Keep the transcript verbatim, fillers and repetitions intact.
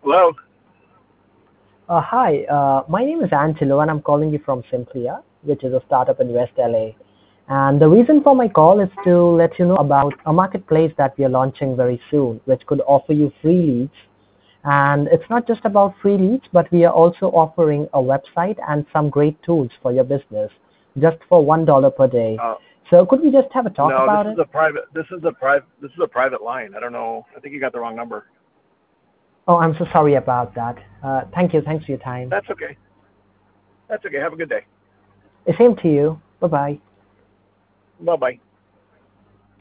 Hello. Uh, hi, uh, my name is Angelo and I'm calling you from Simplia, which is a startup in West L A. And the reason for my call is to let you know about a marketplace that we are launching very soon, which could offer you free leads. And it's not just about free leads, but we are also offering a website and some great tools for your business just for one dollar per day. Uh, So could we just have a talk no, this about is it? a private. This is a private. This is a private line. I don't know. I think you got the wrong number. Oh, I'm so sorry about that. Uh, thank you. Thanks for your time. That's okay. That's okay. Have a good day. Same to you. Bye-bye. Bye bye.